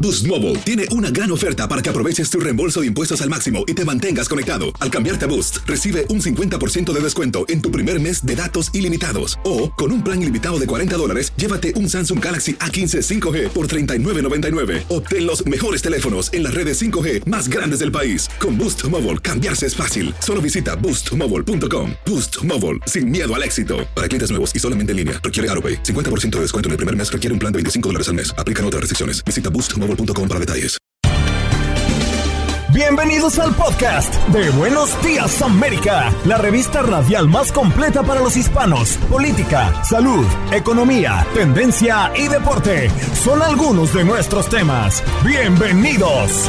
Boost Mobile tiene una gran oferta para que aproveches tu reembolso de impuestos al máximo y te mantengas conectado. Al cambiarte a Boost, recibe un 50% de descuento en tu primer mes de datos ilimitados. O, con un plan ilimitado de $40, llévate un Samsung Galaxy A15 5G por $39.99. Obtén los mejores teléfonos en las redes 5G más grandes del país. Con Boost Mobile, cambiarse es fácil. Solo visita boostmobile.com. Boost Mobile, sin miedo al éxito. Para clientes nuevos y solamente en línea, requiere AutoPay. 50% de descuento en el primer mes requiere un plan de $25 al mes. Aplican otras restricciones. Visita boostmobile.com para detalles. Bienvenidos al podcast de Buenos Días América, la revista radial más completa para los hispanos. Política, salud, economía, tendencia y deporte son algunos de nuestros temas. Bienvenidos.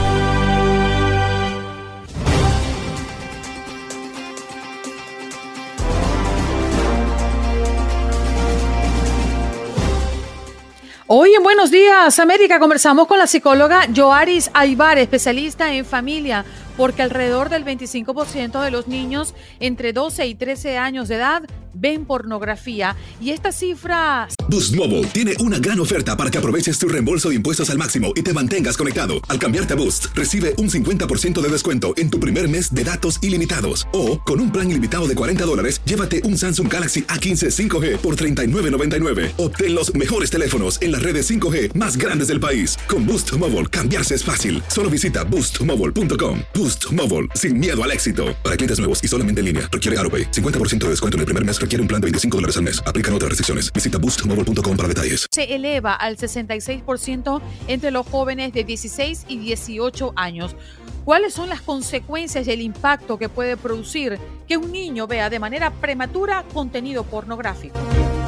Hoy en Buenos Días América conversamos con la psicóloga Yoaris Aybar, especialista en familia, porque alrededor del 25% de los niños entre 12 y 13 años de edad ven pornografía y esta cifra... Boost Mobile tiene una gran oferta para que aproveches tu reembolso de impuestos al máximo y te mantengas conectado. Al cambiarte a Boost, recibe un 50% de descuento en tu primer mes de datos ilimitados. O, con un plan ilimitado de $40, llévate un Samsung Galaxy A15 5G por $39.99. Obtén los mejores teléfonos en las redes 5G más grandes del país. Con Boost Mobile, cambiarse es fácil. Solo visita boostmobile.com. Boost Mobile, sin miedo al éxito. Para clientes nuevos y solamente en línea, requiere AutoPay. 50% de descuento en el primer mes requiere un plan de $25 al mes. Aplican otras restricciones. Visita boostmobile.com para detalles. Se eleva al 66% entre los jóvenes de 16 y 18 años. ¿Cuáles son las consecuencias y el impacto que puede producir que un niño vea de manera prematura contenido pornográfico?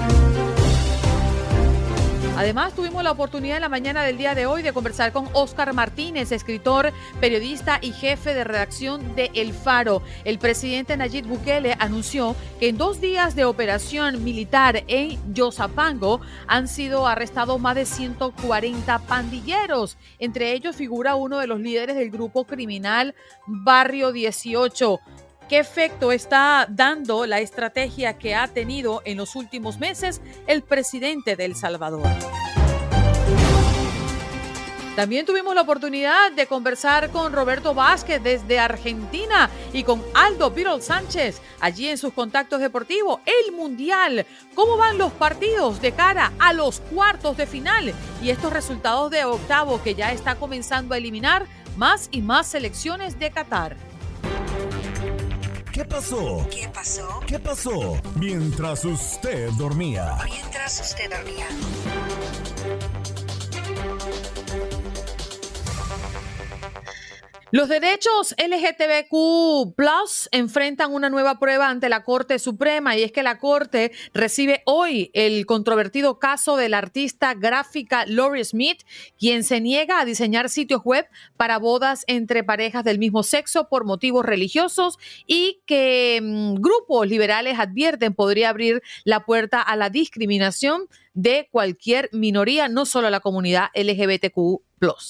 Además, tuvimos la oportunidad en la mañana del día de hoy de conversar con Óscar Martínez, escritor, periodista y jefe de redacción de El Faro. El presidente Nayib Bukele anunció que en 2 días de operación militar en Yosapango han sido arrestados más de 140 pandilleros. Entre ellos figura uno de los líderes del grupo criminal Barrio 18. ¿Qué efecto está dando la estrategia que ha tenido en los últimos meses el presidente de El Salvador? También tuvimos la oportunidad de conversar con Roberto Vázquez desde Argentina y con Aldo Birol Sánchez allí en sus contactos deportivos. El Mundial, ¿cómo van los partidos de cara a los cuartos de final? Y estos resultados de octavo que ya está comenzando a eliminar más y más selecciones de Qatar. ¿Qué pasó? ¿Qué pasó? ¿Qué pasó? Mientras usted dormía. Los derechos LGTBQ+ enfrentan una nueva prueba ante la Corte Suprema y es que la Corte recibe hoy el controvertido caso de la artista gráfica Lorie Smith, quien se niega a diseñar sitios web para bodas entre parejas del mismo sexo por motivos religiosos y que grupos liberales advierten podría abrir la puerta a la discriminación de cualquier minoría, no solo la comunidad LGBTQ+.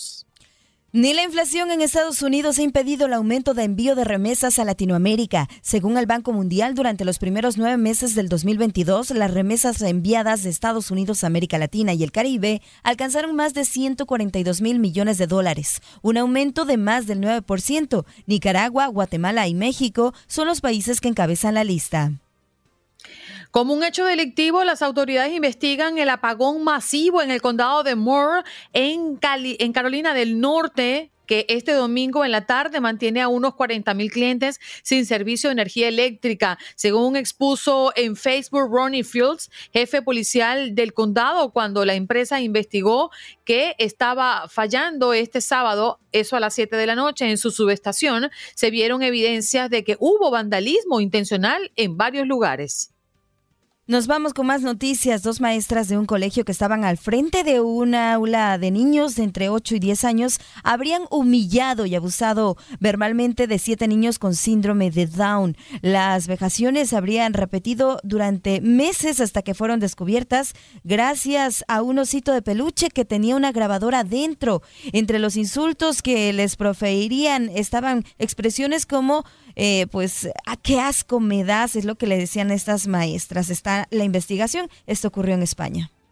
Ni la inflación en Estados Unidos ha impedido el aumento de envío de remesas a Latinoamérica. Según el Banco Mundial, durante los primeros 9 meses del 2022, las remesas enviadas de Estados Unidos a América Latina y el Caribe alcanzaron más de $142,000 millones, un aumento de más del 9%. Nicaragua, Guatemala y México son los países que encabezan la lista. Como un hecho delictivo, las autoridades investigan el apagón masivo en el condado de Moore, en Carolina del Norte, que este domingo en la tarde mantiene a unos 40,000 clientes sin servicio de energía eléctrica. Según expuso en Facebook Ronnie Fields, jefe policial del condado, cuando la empresa investigó que estaba fallando este sábado, eso a las 7 de la noche en su subestación, se vieron evidencias de que hubo vandalismo intencional en varios lugares. Nos vamos con más noticias. 2 maestras de un colegio que estaban al frente de una aula de niños de entre 8 y 10 años habrían humillado y abusado verbalmente de 7 niños con síndrome de Down. Las vejaciones se habrían repetido durante meses hasta que fueron descubiertas gracias a un osito de peluche que tenía una grabadora dentro. Entre los insultos que les proferirían estaban expresiones como ¿a qué asco me das? Es lo que le decían estas maestras. Está la investigación. Esto ocurrió en España.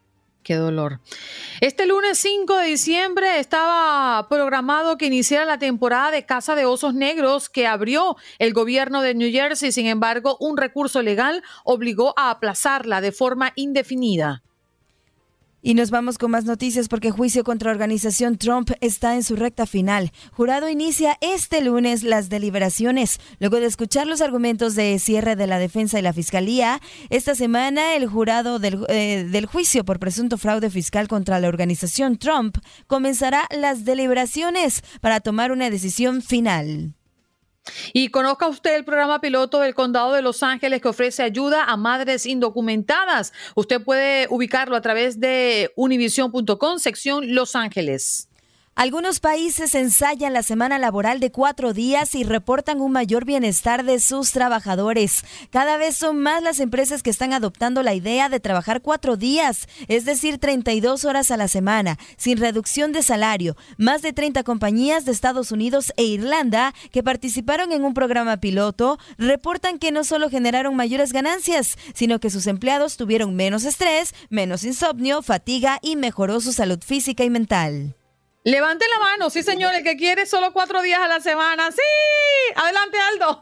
Qué dolor. Este lunes 5 de diciembre estaba programado que iniciara la temporada de caza de osos negros que abrió el gobierno de New Jersey. Sin embargo, un recurso legal obligó a aplazarla de forma indefinida. Y nos vamos con más noticias porque juicio contra la organización Trump está en su recta final. Jurado inicia este lunes las deliberaciones. Luego de escuchar los argumentos de cierre de la defensa y la fiscalía, esta semana el jurado del juicio por presunto fraude fiscal contra la organización Trump comenzará las deliberaciones para tomar una decisión final. Y conozca usted el programa piloto del Condado de Los Ángeles que ofrece ayuda a madres indocumentadas. Usted puede ubicarlo a través de univision.com, sección Los Ángeles. Algunos países ensayan la semana laboral de 4 días y reportan un mayor bienestar de sus trabajadores. Cada vez son más las empresas que están adoptando la idea de trabajar 4 días, es decir, 32 horas a la semana, sin reducción de salario. Más de 30 compañías de Estados Unidos e Irlanda que participaron en un programa piloto reportan que no solo generaron mayores ganancias, sino que sus empleados tuvieron menos estrés, menos insomnio, fatiga y mejoró su salud física y mental. Levante la mano, sí señor, el que quiere solo 4 días a la semana. ¡Sí! Adelante,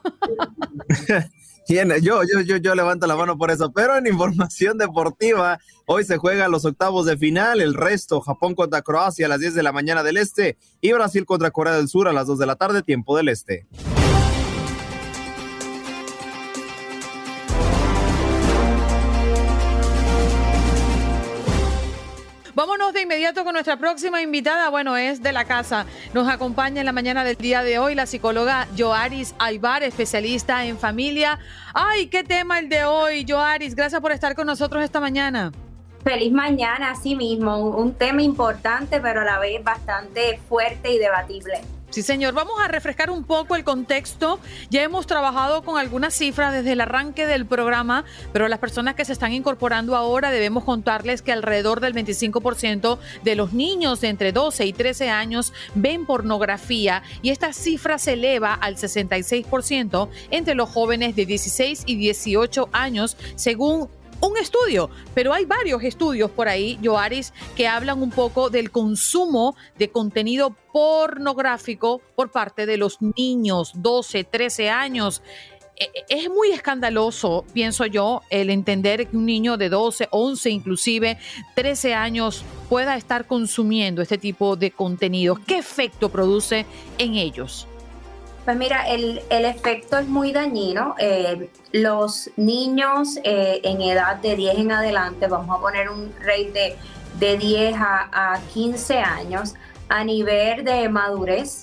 Aldo. Yo levanto la mano por eso, pero en información deportiva, hoy se juegan los octavos de final, el resto, Japón contra Croacia a las 10 de la mañana del este y Brasil contra Corea del Sur a las 2 de la tarde, tiempo del este. Vámonos de inmediato con nuestra próxima invitada. Bueno, es de la casa. Nos acompaña en la mañana del día de hoy la psicóloga Yoaris Aybar, especialista en familia. ¡Ay, qué tema el de hoy, Yoaris! Gracias por estar con nosotros esta mañana. Feliz mañana, así mismo. Un tema importante, pero a la vez bastante fuerte y debatible. Sí, señor. Vamos a refrescar un poco el contexto. Ya hemos trabajado con algunas cifras desde el arranque del programa, pero las personas que se están incorporando ahora debemos contarles que alrededor del 25% de los niños de entre 12 y 13 años ven pornografía y esta cifra se eleva al 66% entre los jóvenes de 16 y 18 años, según un estudio, pero hay varios estudios por ahí, Yoaris, que hablan un poco del consumo de contenido pornográfico por parte de los niños, 12, 13 años. Es muy escandaloso, pienso yo, el entender que un niño de 12, 11, inclusive 13 años pueda estar consumiendo este tipo de contenidos. ¿Qué efecto produce en ellos? Pues mira, el efecto es muy dañino. Los niños en edad de 10 en adelante, vamos a poner un rate de 10 a 15 años, a nivel de madurez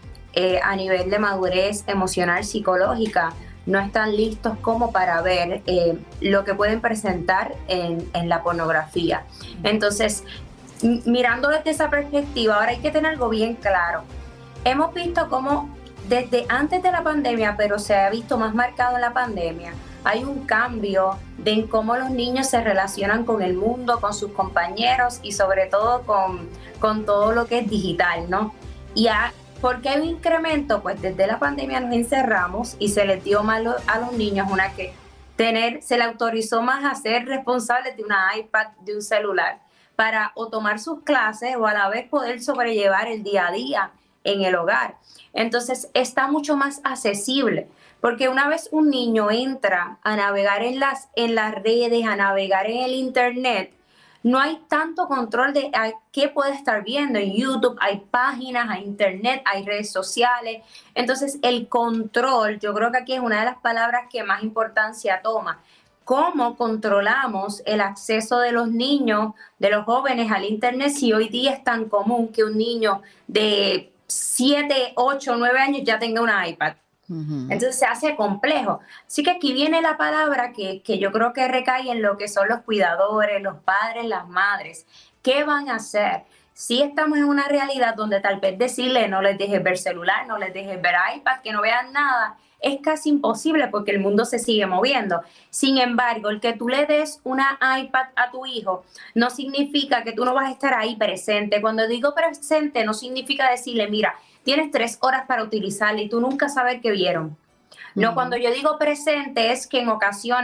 emocional, psicológica, no están listos como para ver lo que pueden presentar en la pornografía. Entonces, mirando desde esa perspectiva, ahora hay que tener algo bien claro. Hemos visto cómo desde antes de la pandemia, pero se ha visto más marcado en la pandemia, hay un cambio en cómo los niños se relacionan con el mundo, con sus compañeros y sobre todo con todo lo que es digital, ¿no? ¿Por qué hay un incremento? Pues desde la pandemia nos encerramos y se les dio más a los niños se le autorizó más a ser responsables de una iPad, de un celular, para o tomar sus clases o a la vez poder sobrellevar el día a día en el hogar. Entonces está mucho más accesible, porque una vez un niño entra a navegar en las redes, a navegar en el internet, no hay tanto control de qué puede estar viendo. En YouTube hay páginas, hay internet, hay redes sociales. Entonces el control, yo creo que aquí es una de las palabras que más importancia toma. ¿Cómo controlamos el acceso de los niños, de los jóvenes al internet, si hoy día es tan común que un niño de 7, 8, 9 años ya tenga una iPad? Entonces se hace complejo. Así que aquí viene la palabra que yo creo que recae en lo que son los cuidadores, los padres, las madres. ¿Qué van a hacer? Si estamos en una realidad donde tal vez decirle no les dejes ver celular, no les dejes ver iPad, que no vean nada, es casi imposible porque el mundo se sigue moviendo. Sin embargo, el que tú le des una iPad a tu hijo no significa que tú no vas a estar ahí presente. Cuando digo presente, no significa decirle, mira, tienes 3 horas para utilizarla y tú nunca sabes qué vieron. No, cuando yo digo presente es que en ocasiones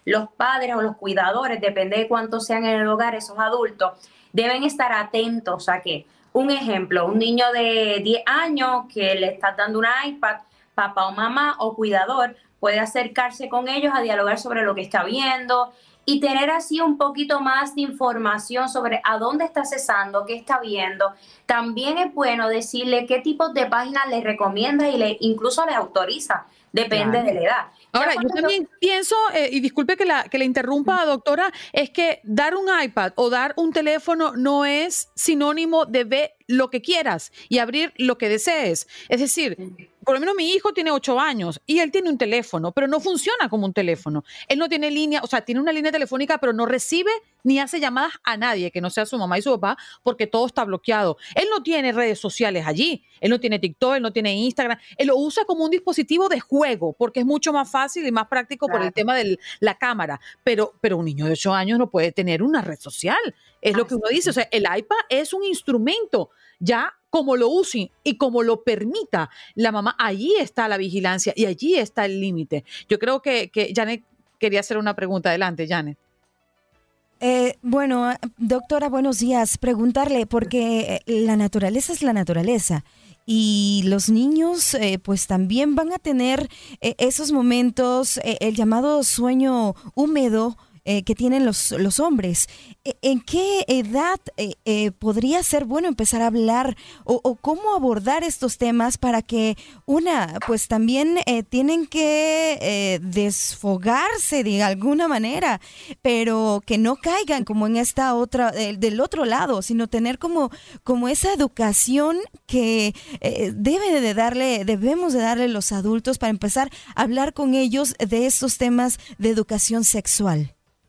los padres o los cuidadores, depende de cuántos sean en el hogar esos adultos, deben estar atentos a que, un ejemplo, un niño de 10 años que le estás dando un iPad, papá o mamá o cuidador puede acercarse con ellos a dialogar sobre lo que está viendo y tener así un poquito más de información sobre a dónde está accesando, qué está viendo. También es bueno decirle qué tipos de páginas le recomienda y incluso le autoriza, depende de la edad. Ahora, yo también pienso, y disculpe que la interrumpa, doctora, es que dar un iPad o dar un teléfono no es sinónimo de ver lo que quieras y abrir lo que desees. Es decir, por lo menos mi hijo tiene 8 años y él tiene un teléfono, pero no funciona como un teléfono. Él no tiene línea, o sea, tiene una línea telefónica, pero no recibe ni hace llamadas a nadie que no sea su mamá y su papá, porque todo está bloqueado. Él no tiene redes sociales allí, él no tiene TikTok, él no tiene Instagram, él lo usa como un dispositivo de juego, porque es mucho más fácil y más práctico por el tema de la cámara. Pero un niño de 8 años no puede tener una red social. Es lo que uno dice, o sea, el iPad es un instrumento, ya como lo usen y como lo permita la mamá, allí está la vigilancia y allí está el límite. Yo creo que Janet quería hacer una pregunta. Adelante, Janet. Bueno, doctora, buenos días. Preguntarle, porque la naturaleza es la naturaleza. Y los niños pues también van a tener esos momentos, el llamado sueño húmedo que tienen los hombres. ¿En qué edad podría ser bueno empezar a hablar o cómo abordar estos temas para que pues también tienen que desfogarse de alguna manera, pero que no caigan como en esta otra, del otro lado, sino tener como esa educación que debemos de darle los adultos para empezar a hablar con ellos de estos temas de educación sexual?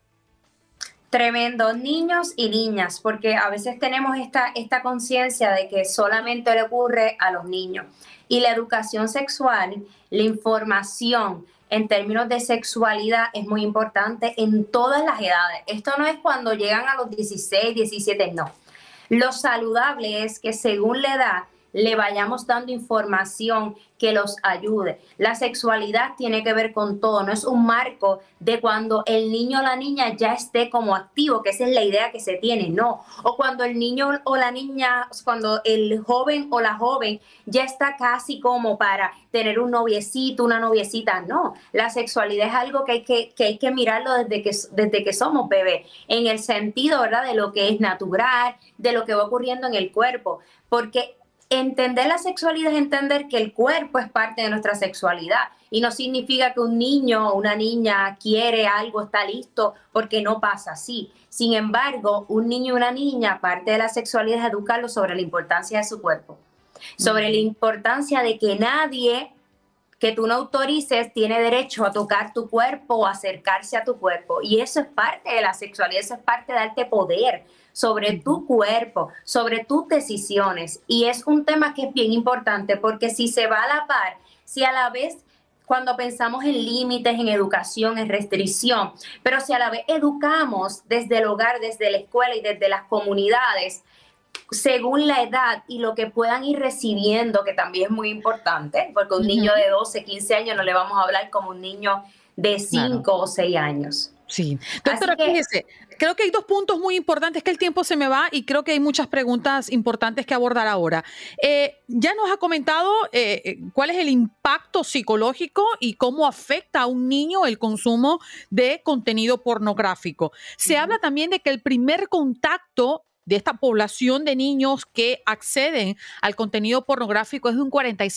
Tremendo, niños y niñas, porque a veces tenemos esta conciencia de que solamente le ocurre a los niños. Y la educación sexual, la información en términos de sexualidad es muy importante en todas las edades. Esto no es cuando llegan a los 16, 17, no. Lo saludable es que según la edad le vayamos dando información que los ayude. La sexualidad tiene que ver con todo, no es un marco de cuando el niño o la niña ya esté como activo, que esa es la idea que se tiene, no. O cuando el niño o la niña, cuando el joven o la joven ya está casi como para tener un noviecito, una noviecita, no. La sexualidad es algo que hay que mirarlo desde que somos bebés, en el sentido, ¿verdad?, de lo que es natural, de lo que va ocurriendo en el cuerpo, porque entender la sexualidad es entender que el cuerpo es parte de nuestra sexualidad y no significa que un niño o una niña quiere algo, está listo, porque no pasa así. Sin embargo, un niño y una niña, parte de la sexualidad es educarlo sobre la importancia de su cuerpo, sobre la importancia de que nadie que tú no autorices tiene derecho a tocar tu cuerpo o acercarse a tu cuerpo. Y eso es parte de la sexualidad, eso es parte de darte poder sobre tu cuerpo, sobre tus decisiones. Y es un tema que es bien importante porque si se va a la par, si a la vez cuando pensamos en límites, en educación, en restricción, pero si a la vez educamos desde el hogar, desde la escuela y desde las comunidades, según la edad y lo que puedan ir recibiendo, que también es muy importante, porque un niño de 12, 15 años no le vamos a hablar como un niño de 5 o 6 años. Sí, doctora, fíjese, creo que hay 2 puntos muy importantes, que el tiempo se me va y creo que hay muchas preguntas importantes que abordar ahora. Ya nos ha comentado cuál es el impacto psicológico y cómo afecta a un niño el consumo de contenido pornográfico. Se habla también de que el primer contacto de esta población de niños que acceden al contenido pornográfico es de un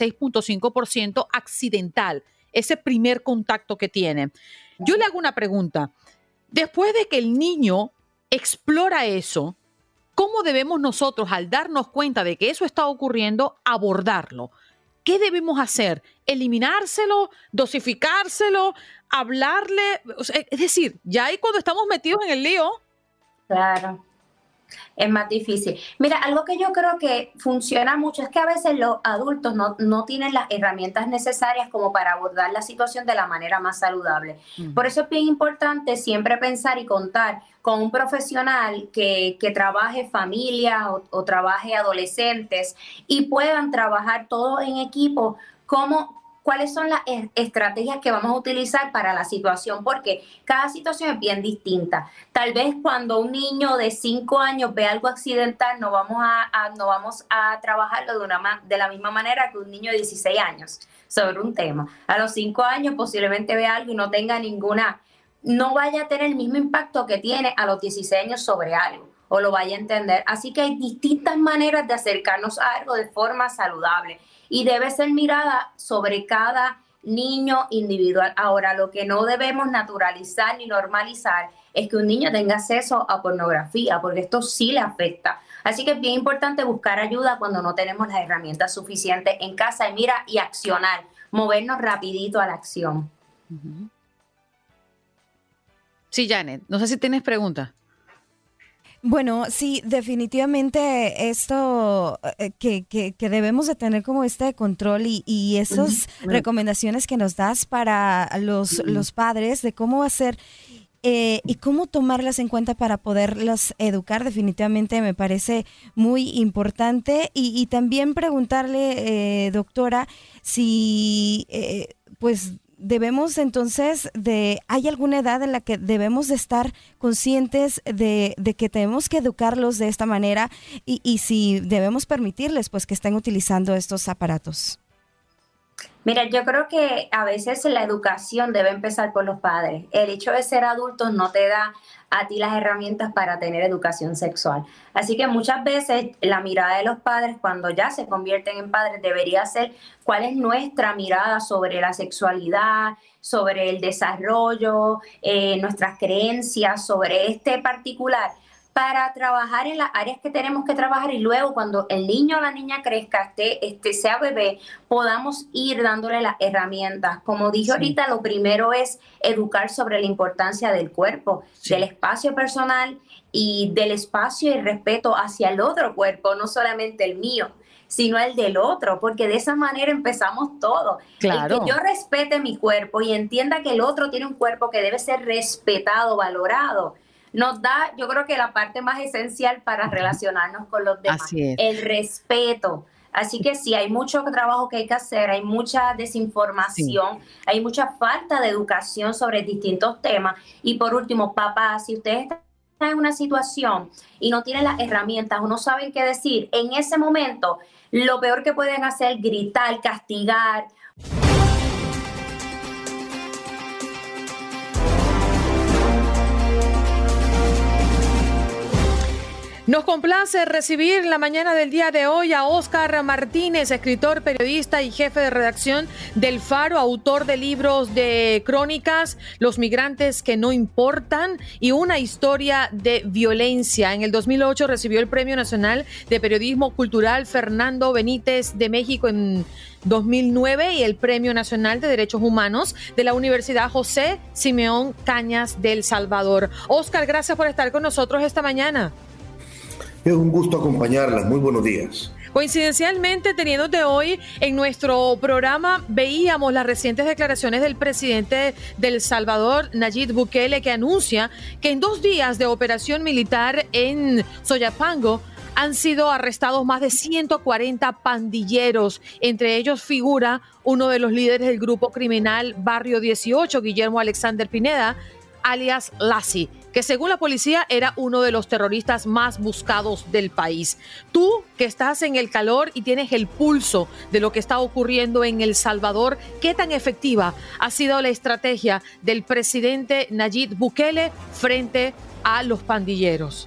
46.5% accidental, ese primer contacto que tienen. Yo le hago una pregunta. Después de que el niño explora eso, ¿cómo debemos nosotros, al darnos cuenta de que eso está ocurriendo, abordarlo? ¿Qué debemos hacer? ¿Eliminárselo? ¿Dosificárselo? ¿Hablarle? O sea, es decir, ya ahí cuando estamos metidos en el lío. Claro. Es más difícil. Mira, algo que yo creo que funciona mucho es que a veces los adultos no tienen las herramientas necesarias como para abordar la situación de la manera más saludable. Por eso es bien importante siempre pensar y contar con un profesional que trabaje familia o trabaje adolescentes y puedan trabajar todos en equipo, cómo cuáles son las estrategias que vamos a utilizar para la situación, porque cada situación es bien distinta. Tal vez cuando un niño de 5 años ve algo accidental, no vamos a trabajarlo de la misma manera que un niño de 16 años sobre un tema. A los 5 años posiblemente vea algo y no vaya a tener el mismo impacto que tiene a los 16 años sobre algo, o lo vaya a entender. Así que hay distintas maneras de acercarnos a algo de forma saludable y debe ser mirada sobre cada niño individual. Ahora, lo que no debemos naturalizar ni normalizar es que un niño tenga acceso a pornografía, porque esto sí le afecta. Así que es bien importante buscar ayuda cuando no tenemos las herramientas suficientes en casa y accionar, movernos rapidito a la acción. Sí, Janet, no sé si tienes preguntas. Bueno, sí, definitivamente esto que debemos de tener como este control y esas recomendaciones que nos das para los padres de cómo hacer y cómo tomarlas en cuenta para poderlas educar, definitivamente me parece muy importante. Y también preguntarle, doctora, si pues debemos entonces ¿hay alguna edad en la que debemos de estar conscientes de que tenemos que educarlos de esta manera y si debemos permitirles pues que estén utilizando estos aparatos? Mira, yo creo que a veces la educación debe empezar por los padres. El hecho de ser adultos no te da a ti las herramientas para tener educación sexual. Así que muchas veces la mirada de los padres cuando ya se convierten en padres debería ser cuál es nuestra mirada sobre la sexualidad, sobre el desarrollo, nuestras creencias sobre este particular, para trabajar en las áreas que tenemos que trabajar y luego cuando el niño o la niña crezca, sea bebé, podamos ir dándole las herramientas. Como dije ahorita, lo primero es educar sobre la importancia del cuerpo, del espacio personal y del espacio y respeto hacia el otro cuerpo, no solamente el mío, sino el del otro, porque de esa manera empezamos todo. Claro. El que yo respete mi cuerpo y entienda que el otro tiene un cuerpo que debe ser respetado, valorado, nos da, yo creo que la parte más esencial para relacionarnos con los demás, el respeto. Así que sí, hay mucho trabajo que hay que hacer, hay mucha desinformación, hay mucha falta de educación sobre distintos temas. Y por último, papás, si ustedes están en una situación y no tienen las herramientas o no saben qué decir, en ese momento, lo peor que pueden hacer es gritar, castigar. Nos complace recibir la mañana del día de hoy a Óscar Martínez, escritor, periodista y jefe de redacción del Faro, autor de libros de crónicas, Los migrantes que no importan y Una historia de violencia. En el 2008 recibió el Premio Nacional de Periodismo Cultural Fernando Benítez de México en 2009 y el Premio Nacional de Derechos Humanos de la Universidad José Simeón Cañas del Salvador. Óscar, gracias por estar con nosotros esta mañana. Es un gusto acompañarlas. Muy buenos días. Coincidencialmente, teniéndote hoy en nuestro programa, veíamos las recientes declaraciones del presidente de El Salvador, Nayib Bukele, que anuncia que en 2 días de operación militar en Soyapango han sido arrestados más de 140 pandilleros. Entre ellos figura uno de los líderes del grupo criminal Barrio 18, Guillermo Alexander Pineda, alias Lassi, que según la policía era uno de los terroristas más buscados del país. Tú, que estás en el calor y tienes el pulso de lo que está ocurriendo en El Salvador, ¿qué tan efectiva ha sido la estrategia del presidente Nayib Bukele frente a los pandilleros?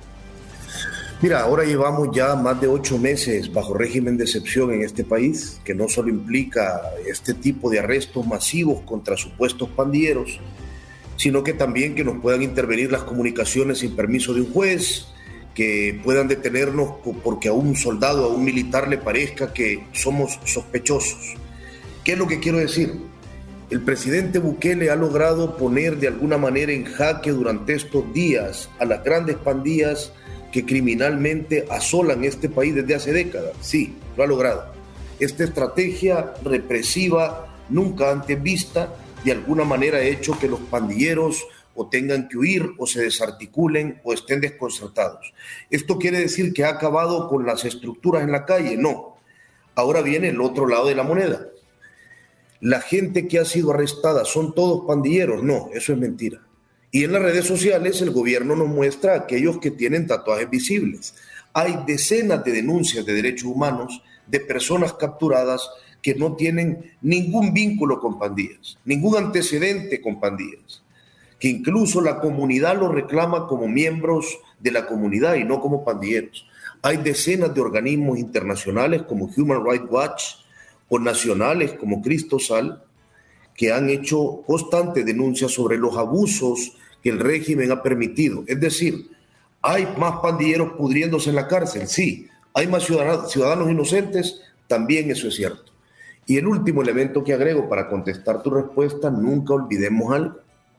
Mira, ahora llevamos ya más de 8 meses bajo régimen de excepción en este país, que no solo implica este tipo de arrestos masivos contra supuestos pandilleros, sino que también que nos puedan intervenir las comunicaciones sin permiso de un juez, que puedan detenernos porque a un soldado, a un militar le parezca que somos sospechosos. ¿Qué es lo que quiero decir? El presidente Bukele ha logrado poner de alguna manera en jaque durante estos días a las grandes pandillas que criminalmente asolan este país desde hace décadas. Sí, lo ha logrado. Esta estrategia represiva nunca antes vista de alguna manera ha hecho que los pandilleros o tengan que huir o se desarticulen o estén desconcertados. ¿Esto quiere decir que ha acabado con las estructuras en la calle? No. Ahora viene el otro lado de la moneda. la gente que ha sido arrestada son todos pandilleros. No, eso es mentira. Y en las redes sociales el gobierno nos muestra a aquellos que tienen tatuajes visibles. Hay decenas de denuncias de derechos humanos de personas capturadas que no tienen ningún vínculo con pandillas, ningún antecedente con pandillas, que incluso la comunidad los reclama como miembros de la comunidad y no como pandilleros. Hay decenas de organismos internacionales como Human Rights Watch o nacionales como Cristosal que han hecho constantes denuncias sobre los abusos que el régimen ha permitido. Es decir, ¿hay más pandilleros pudriéndose en la cárcel? Sí. ¿Hay más ciudadanos inocentes? También eso es cierto. Y el último elemento que agrego para contestar tu respuesta, nunca olvidemos algo.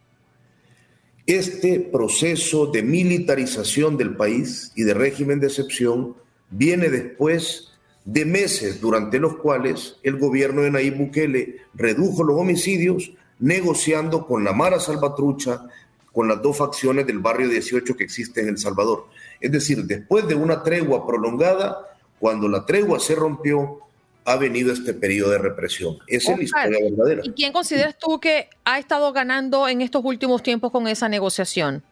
Este proceso de militarización del país y de régimen de excepción viene después de meses durante los cuales el gobierno de Nayib Bukele redujo los homicidios negociando con la Mara Salvatrucha, con las dos facciones del barrio 18 que existe en El Salvador. Es decir, después de una tregua prolongada, cuando la tregua se rompió, ha venido este periodo de represión. Esa es la historia verdadera. ¿Y quién consideras tú que ha estado ganando en estos últimos tiempos con esa negociación?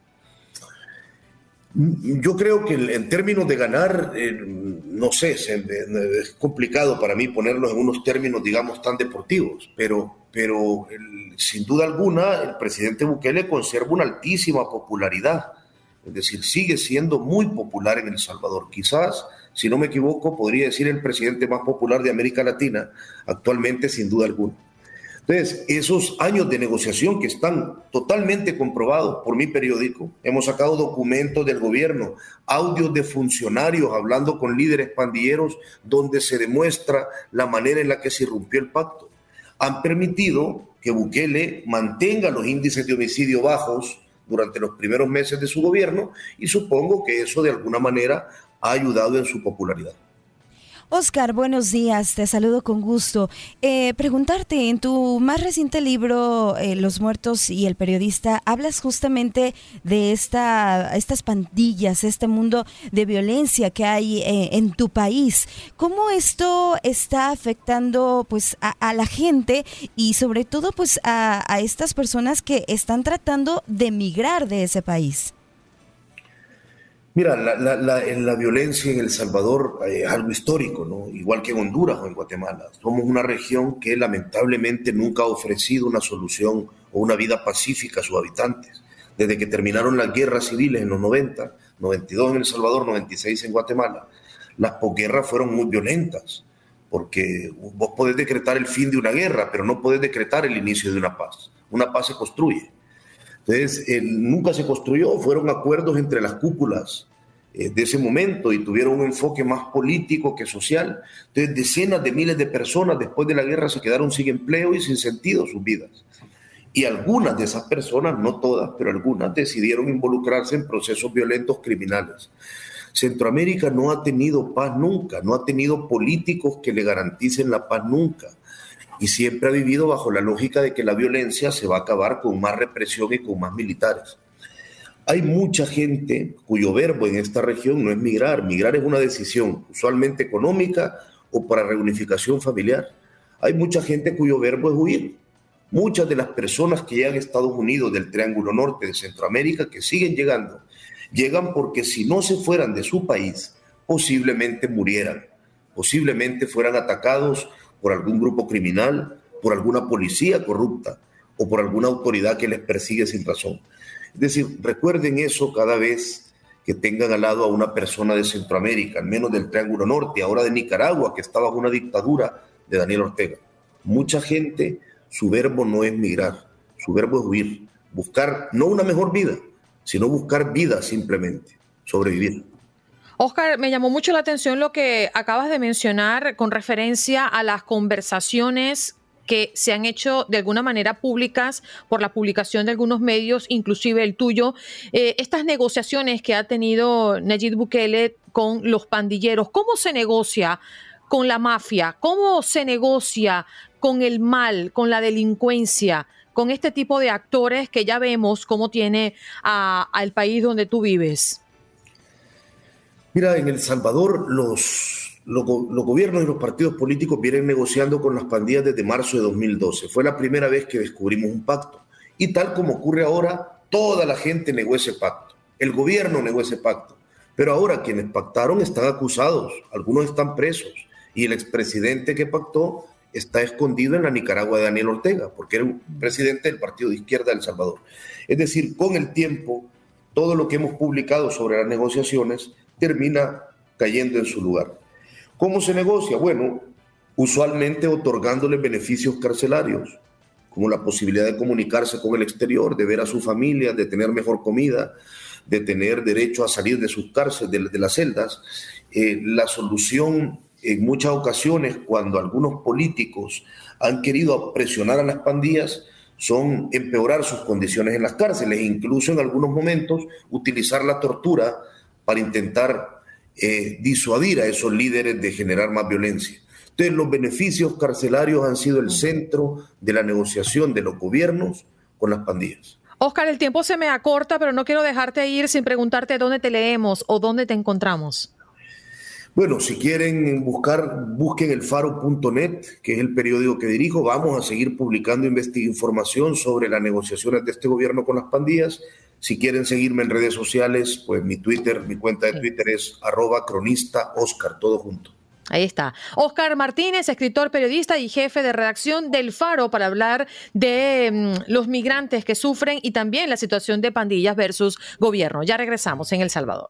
Yo creo que en términos de ganar, no sé, es complicado para mí ponerlos en unos términos, digamos, tan deportivos, pero sin duda alguna el presidente Bukele conserva una altísima popularidad, es decir, sigue siendo muy popular en El Salvador. Quizás, si no me equivoco, podría decir el presidente más popular de América Latina actualmente, sin duda alguna. Entonces, esos años de negociación que están totalmente comprobados por mi periódico, hemos sacado documentos del gobierno, audios de funcionarios hablando con líderes pandilleros donde se demuestra la manera en la que se irrumpió el pacto, han permitido que Bukele mantenga los índices de homicidio bajos durante los primeros meses de su gobierno y supongo que eso de alguna manera ha ayudado en su popularidad. Oscar, buenos días, te saludo con gusto. Preguntarte, en tu más reciente libro, Los muertos y el periodista, hablas justamente de estas pandillas, este mundo de violencia que hay en tu país. ¿Cómo esto está afectando pues a la gente y sobre todo pues a estas personas que están tratando de emigrar de ese país? Mira, la violencia en El Salvador es algo histórico, ¿no? Igual que en Honduras o en Guatemala. Somos una región que lamentablemente nunca ha ofrecido una solución o una vida pacífica a sus habitantes. Desde que terminaron las guerras civiles en los 90, 92 en El Salvador, 96 en Guatemala, las posguerras fueron muy violentas, porque vos podés decretar el fin de una guerra, pero no podés decretar el inicio de una paz. Una paz se construye. Entonces, nunca se construyó, fueron acuerdos entre las cúpulas de ese momento y tuvieron un enfoque más político que social. Entonces, decenas de miles de personas después de la guerra se quedaron sin empleo y sin sentido sus vidas. Y algunas de esas personas, no todas, pero algunas decidieron involucrarse en procesos violentos criminales. Centroamérica no ha tenido paz nunca, no ha tenido políticos que le garanticen la paz nunca. Y siempre ha vivido bajo la lógica de que la violencia se va a acabar con más represión y con más militares. Hay mucha gente cuyo verbo en esta región no es migrar. Migrar es una decisión usualmente económica o para reunificación familiar. Hay mucha gente cuyo verbo es huir. Muchas de las personas que llegan a Estados Unidos del Triángulo Norte de Centroamérica, que siguen llegando, llegan porque si no se fueran de su país, posiblemente murieran, posiblemente fueran atacados por algún grupo criminal, por alguna policía corrupta o por alguna autoridad que les persigue sin razón. Es decir, recuerden eso cada vez que tengan al lado a una persona de Centroamérica, al menos del Triángulo Norte, ahora de Nicaragua, que está bajo una dictadura de Daniel Ortega. Mucha gente, su verbo no es migrar, su verbo es huir, buscar no una mejor vida, sino buscar vida simplemente, sobrevivir. Oscar, me llamó mucho la atención lo que acabas de mencionar con referencia a las conversaciones que se han hecho de alguna manera públicas por la publicación de algunos medios, inclusive el tuyo. Estas negociaciones que ha tenido Nayib Bukele con los pandilleros, ¿cómo se negocia con la mafia? ¿Cómo se negocia con el mal, con la delincuencia, con este tipo de actores que ya vemos cómo tiene al país donde tú vives? Mira, en El Salvador los los gobiernos y los partidos políticos vienen negociando con las pandillas desde marzo de 2012. Fue la primera vez que descubrimos un pacto. Y tal como ocurre ahora, toda la gente negó ese pacto. El gobierno negó ese pacto. Pero ahora quienes pactaron están acusados, algunos están presos. Y el expresidente que pactó está escondido en la Nicaragua de Daniel Ortega, porque era un presidente del Partido de Izquierda de El Salvador. Es decir, con el tiempo, todo lo que hemos publicado sobre las negociaciones termina cayendo en su lugar. ¿Cómo se negocia? Bueno, usualmente otorgándole beneficios carcelarios, como la posibilidad de comunicarse con el exterior, de ver a su familia, de tener mejor comida, de tener derecho a salir de sus cárceles, de las celdas. La solución en muchas ocasiones, cuando algunos políticos han querido presionar a las pandillas, son empeorar sus condiciones en las cárceles, e incluso en algunos momentos utilizar la tortura para intentar disuadir a esos líderes de generar más violencia. Entonces, los beneficios carcelarios han sido el centro de la negociación de los gobiernos con las pandillas. Oscar, el tiempo se me acorta, pero no quiero dejarte ir sin preguntarte dónde te leemos o dónde te encontramos. Bueno, si quieren busquen elfaro.net, que es el periódico que dirijo. Vamos a seguir publicando información sobre las negociaciones de este gobierno con las pandillas. Si quieren seguirme en redes sociales, pues mi cuenta de Twitter es @cronistaoscar, todo junto. Ahí está. Oscar Martínez, escritor, periodista y jefe de redacción del Faro, para hablar de los migrantes que sufren y también la situación de pandillas versus gobierno. Ya regresamos en El Salvador.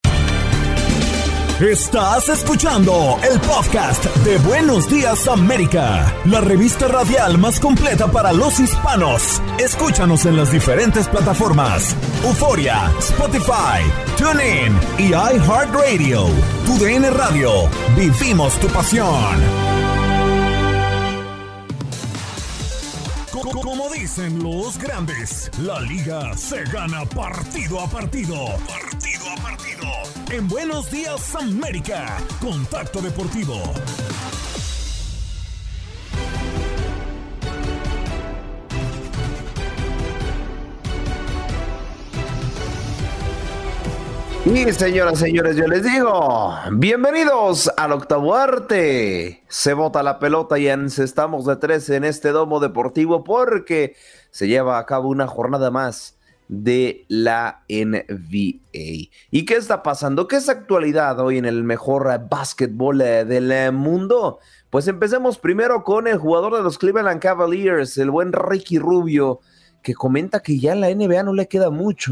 Estás escuchando el podcast de Buenos Días América, la revista radial más completa para los hispanos. Escúchanos en las diferentes plataformas: Euforia, Spotify, TuneIn y iHeartRadio. TUDN Radio, vivimos tu pasión. Como dicen los grandes, la liga se gana partido a partido. Partido a partido. En Buenos Días América, Contacto Deportivo. Y señoras, señores, yo les digo, bienvenidos al octavo arte. Se bota la pelota y encestamos de 13 en este domo deportivo porque se lleva a cabo una jornada más de la NBA. ¿Y qué está pasando? ¿Qué es actualidad hoy en el mejor básquetbol del mundo? Pues empecemos primero con el jugador de los Cleveland Cavaliers, el buen Ricky Rubio, que comenta que ya en la NBA no le queda mucho,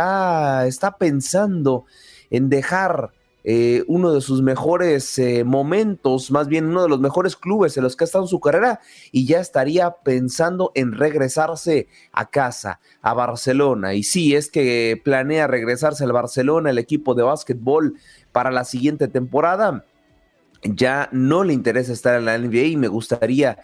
ya está pensando en dejar uno de sus mejores momentos, más bien uno de los mejores clubes en los que ha estado en su carrera, y ya estaría pensando en regresarse a casa, a Barcelona. Y sí, es que planea regresarse al Barcelona, el equipo de básquetbol, para la siguiente temporada. Ya no le interesa estar en la NBA y me gustaría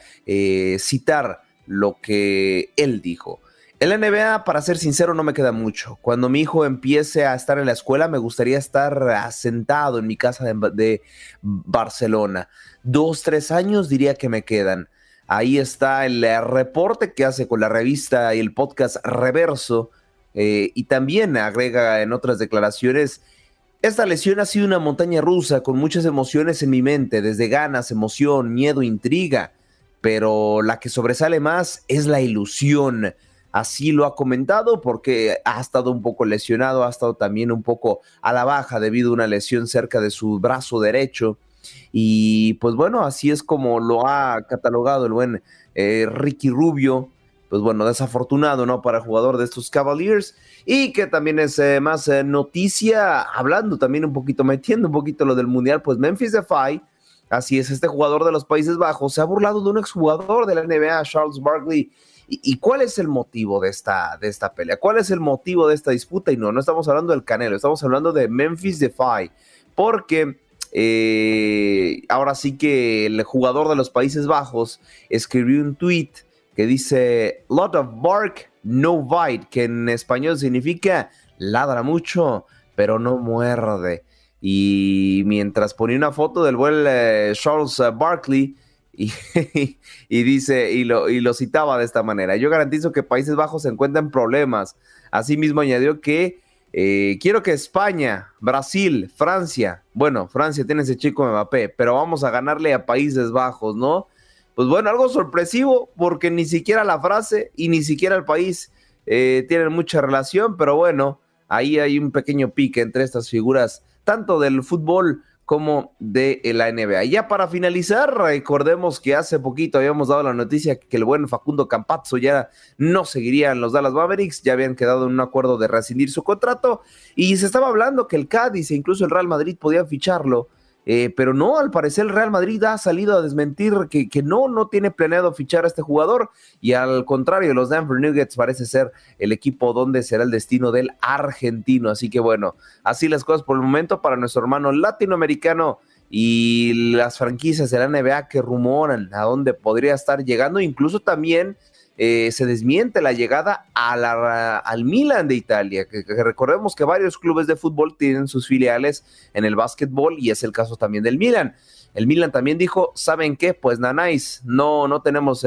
citar lo que él dijo. En la NBA, para ser sincero, no me queda mucho. Cuando mi hijo empiece a estar en la escuela, me gustaría estar asentado en mi casa de Barcelona. 2-3 años diría que me quedan. Ahí está el reporte que hace con la revista y el podcast Reverso, y también agrega en otras declaraciones: esta lesión ha sido una montaña rusa con muchas emociones en mi mente, desde ganas, emoción, miedo, intriga, pero la que sobresale más es la ilusión. Así lo ha comentado porque ha estado un poco lesionado, ha estado también un poco a la baja debido a una lesión cerca de su brazo derecho. Y pues bueno, así es como lo ha catalogado el buen Ricky Rubio. Pues bueno, desafortunado, ¿no?, para el jugador de estos Cavaliers. Y que también es más noticia, hablando también un poquito, metiendo un poquito lo del Mundial, pues Memphis Depay, así es, este jugador de los Países Bajos, se ha burlado de un exjugador de la NBA, Charles Barkley. ¿Y cuál es el motivo de esta pelea? ¿Cuál es el motivo de esta disputa? Y no estamos hablando del Canelo, estamos hablando de Memphis Depay, porque ahora sí que el jugador de los Países Bajos escribió un tweet que dice "lot of bark, no bite", que en español significa ladra mucho, pero no muerde. Y mientras ponía una foto del buen Charles Barkley, y dice, y lo citaba de esta manera: yo garantizo que Países Bajos se encuentran problemas. Asimismo añadió que Quiero que España, Brasil, Francia, bueno, Francia tiene ese chico Mbappé, pero vamos a ganarle a Países Bajos, ¿no? Pues bueno, algo sorpresivo, porque ni siquiera la frase y ni siquiera el país tienen mucha relación, pero bueno, ahí hay un pequeño pique entre estas figuras, tanto del fútbol como de la NBA. Y ya para finalizar, recordemos que hace poquito habíamos dado la noticia que el buen Facundo Campazzo ya no seguiría en los Dallas Mavericks, ya habían quedado en un acuerdo de rescindir su contrato, y se estaba hablando que el Cádiz e incluso el Real Madrid podían ficharlo, pero no, al parecer el Real Madrid ha salido a desmentir que no tiene planeado fichar a este jugador, y al contrario, los Denver Nuggets parece ser el equipo donde será el destino del argentino. Así que bueno, así las cosas por el momento para nuestro hermano latinoamericano, y las franquicias de la NBA que rumoran a dónde podría estar llegando. Incluso también se desmiente la llegada al Milan de Italia, que recordemos que varios clubes de fútbol tienen sus filiales en el básquetbol, y es el caso también del Milan. El Milan también dijo, ¿saben qué? Pues nanáis, no tenemos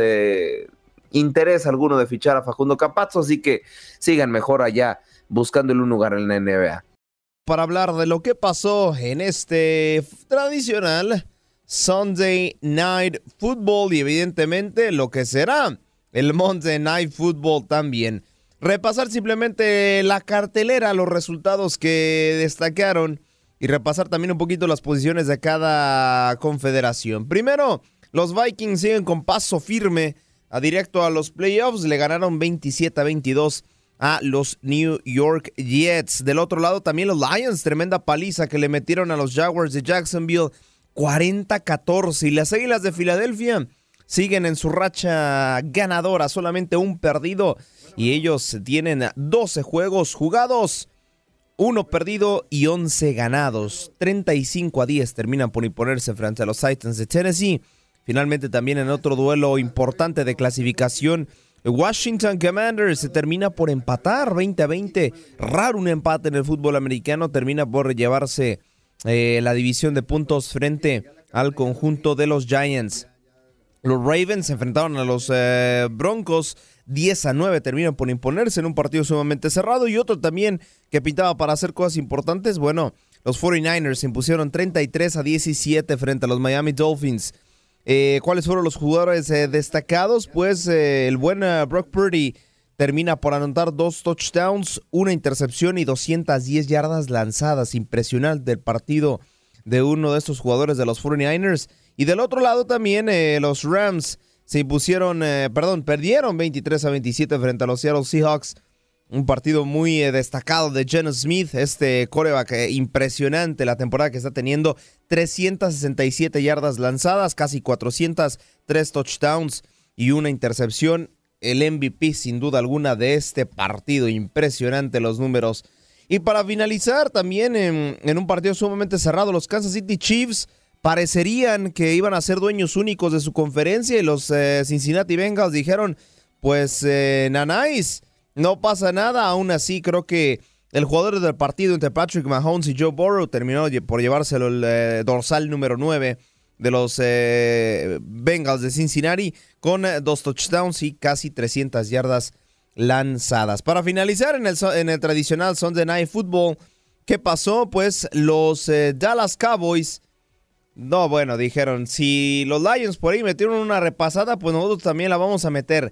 interés alguno de fichar a Facundo Campazzo, así que sigan mejor allá buscándole un lugar en la NBA. Para hablar de lo que pasó en este tradicional Sunday Night Football, y evidentemente lo que será el Monday Night Football también. Repasar simplemente la cartelera, los resultados que destacaron, y repasar también un poquito las posiciones de cada confederación. Primero, los Vikings siguen con paso firme directo a los playoffs. Le ganaron 27-22 a los New York Jets. Del otro lado también los Lions, tremenda paliza que le metieron a los Jaguars de Jacksonville, 40-14. Y las Águilas de Filadelfia siguen en su racha ganadora, solamente un perdido, y ellos tienen 12 juegos jugados, 1 perdido y 11 ganados. 35-10 terminan por imponerse frente a los Titans de Tennessee. Finalmente también en otro duelo importante de clasificación, Washington Commanders se termina por empatar 20-20. Raro un empate en el fútbol americano, termina por llevarse la división de puntos frente al conjunto de los Giants. Los Ravens se enfrentaron a los Broncos 10-9, terminan por imponerse en un partido sumamente cerrado, y otro también que pintaba para hacer cosas importantes. Bueno, los 49ers se impusieron 33-17 frente a los Miami Dolphins. ¿Cuáles fueron los jugadores destacados? Pues el buen Brock Purdy termina por anotar 2 touchdowns, 1 intercepción y 210 yardas lanzadas. Impresionante el partido de uno de estos jugadores de los 49ers. Y del otro lado también los Rams se impusieron, perdieron 23-27 frente a los Seattle Seahawks. Un partido muy destacado de Geno Smith, este quarterback impresionante la temporada que está teniendo. 367 yardas lanzadas, casi 400, 3 touchdowns y 1 intercepción. El MVP sin duda alguna de este partido, impresionante los números. Y para finalizar también en un partido sumamente cerrado, los Kansas City Chiefs parecerían que iban a ser dueños únicos de su conferencia, y los Cincinnati Bengals dijeron, pues nanáis, no pasa nada. Aún así creo que el jugador del partido entre Patrick Mahomes y Joe Burrow terminó por llevárselo el dorsal número 9 de los Bengals de Cincinnati, con 2 touchdowns y casi 300 yardas lanzadas. Para finalizar en el tradicional Sunday Night Football, ¿qué pasó? Pues los Dallas Cowboys, dijeron, si los Lions por ahí metieron una repasada, pues nosotros también la vamos a meter.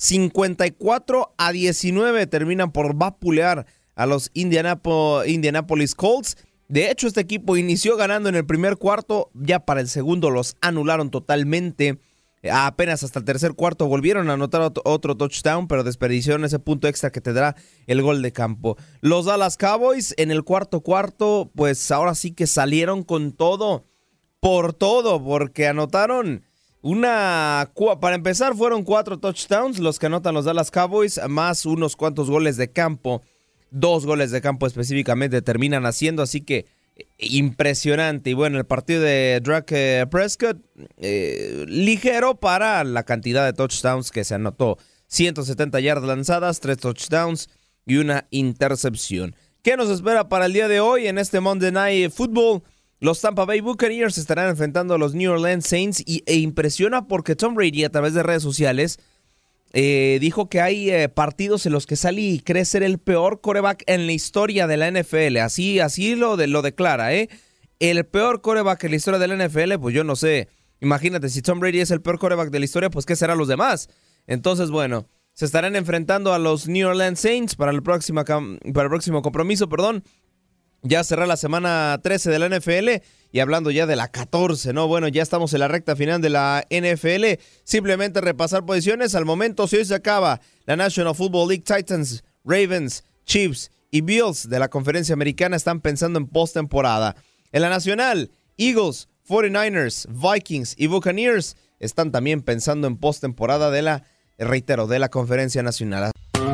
54-19 terminan por vapulear a los Indianapolis Colts. De hecho, este equipo inició ganando en el primer cuarto, ya para el segundo los anularon totalmente. Apenas hasta el tercer cuarto volvieron a anotar otro touchdown, pero desperdiciaron ese punto extra que te dará el gol de campo. Los Dallas Cowboys en el cuarto, pues ahora sí que salieron con todo, porque anotaron para empezar fueron 4 touchdowns los que anotan los Dallas Cowboys, más unos cuantos goles de campo. 2 goles de campo específicamente terminan haciendo, así que impresionante. Y bueno, el partido de Dak Prescott, ligero para la cantidad de touchdowns que se anotó. 170 yardas lanzadas, 3 touchdowns y 1 intercepción. ¿Qué nos espera para el día de hoy en este Monday Night Football? Los Tampa Bay Buccaneers estarán enfrentando a los New Orleans Saints, e impresiona porque Tom Brady, a través de redes sociales, dijo que hay partidos en los que sale y cree ser el peor quarterback en la historia de la NFL. Así lo declara, ¿eh? El peor quarterback en la historia de la NFL, pues yo no sé. Imagínate, si Tom Brady es el peor quarterback de la historia, pues ¿qué serán los demás? Entonces, bueno, se estarán enfrentando a los New Orleans Saints para el próximo compromiso, Ya cerró la semana 13 de la NFL y hablando ya de la 14, ¿no? Bueno, ya estamos en la recta final de la NFL. Simplemente repasar posiciones. Al momento, si hoy se acaba la National Football League, Titans, Ravens, Chiefs y Bills de la conferencia americana están pensando en postemporada. En la nacional, Eagles, 49ers, Vikings y Buccaneers están también pensando en postemporada de la conferencia nacional.